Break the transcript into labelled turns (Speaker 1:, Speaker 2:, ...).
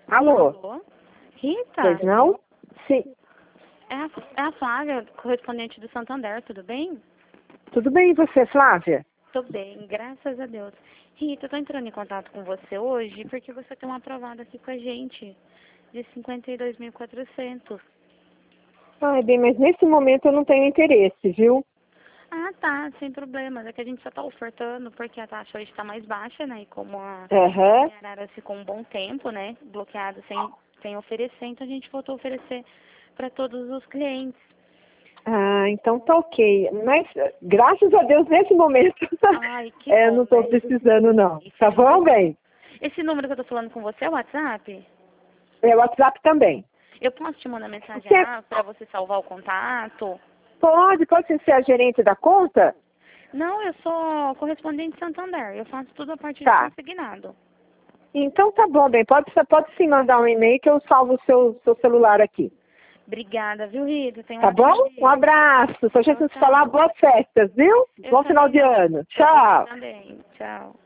Speaker 1: Alô?
Speaker 2: Alô? Rita?
Speaker 1: Pois não? Sim.
Speaker 2: É a Flávia, correspondente do Santander, tudo bem?
Speaker 1: Tudo bem e você, Flávia?
Speaker 2: Tô bem, graças a Deus. Rita, eu tô entrando em contato com você hoje porque você tem uma aprovada aqui com a gente de 52.400.
Speaker 1: Ai, bem, mas nesse momento eu não tenho interesse, viu?
Speaker 2: Ah, tá, sem problemas. É que a gente só tá ofertando porque a taxa hoje tá mais baixa, né? E como a
Speaker 1: Aham.
Speaker 2: Arara ficou um bom tempo, né? Bloqueado sem oferecer, então a gente voltou a oferecer para todos os clientes.
Speaker 1: Ah, então tá ok. Mas, graças a Deus, nesse momento,
Speaker 2: Ai, que
Speaker 1: eu
Speaker 2: bom,
Speaker 1: não tô
Speaker 2: né?
Speaker 1: precisando, não. Tá
Speaker 2: Esse
Speaker 1: bom,
Speaker 2: número,
Speaker 1: bem?
Speaker 2: esse número que eu tô falando com você é o WhatsApp?
Speaker 1: É o WhatsApp também.
Speaker 2: Eu posso te mandar mensagem
Speaker 1: Você
Speaker 2: lá para você salvar o contato?
Speaker 1: pode ser a gerente da conta?
Speaker 2: Não, eu sou correspondente Santander. Eu faço tudo a partir de
Speaker 1: Tá.
Speaker 2: consignado.
Speaker 1: Então tá bom, bem. Pode sim mandar um e-mail que eu salvo o seu celular aqui.
Speaker 2: Obrigada, viu, Rita? Tenha um
Speaker 1: Tá
Speaker 2: ótimo
Speaker 1: bom? Um
Speaker 2: dia.
Speaker 1: abraço. Se a gente
Speaker 2: Tchau,
Speaker 1: não se falar,
Speaker 2: tchau.
Speaker 1: boas festas, viu?
Speaker 2: Eu
Speaker 1: Bom final
Speaker 2: também
Speaker 1: de
Speaker 2: não.
Speaker 1: ano.
Speaker 2: Pra você
Speaker 1: Tchau.
Speaker 2: também. Tchau.